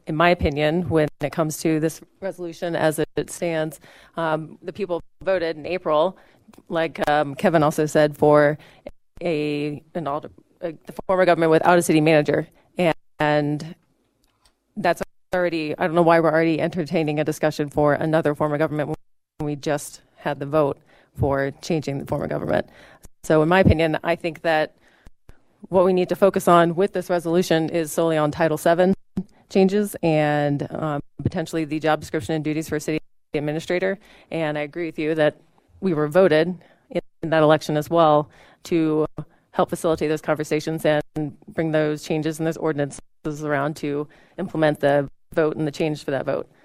in my opinion, when it comes to this resolution as it stands, the people voted in April, like Kevin also said, for the former government without a city manager. And that's already, I don't know why we're already entertaining a discussion for another form of government when we just had the vote for changing the form of government. So in my opinion, I think that what we need to focus on with this resolution is solely on Title VII changes and potentially the job description and duties for a city administrator. And I agree with you that we were voted in that election as well to help facilitate those conversations and bring those changes and those ordinances around to implement the vote and the change for that vote.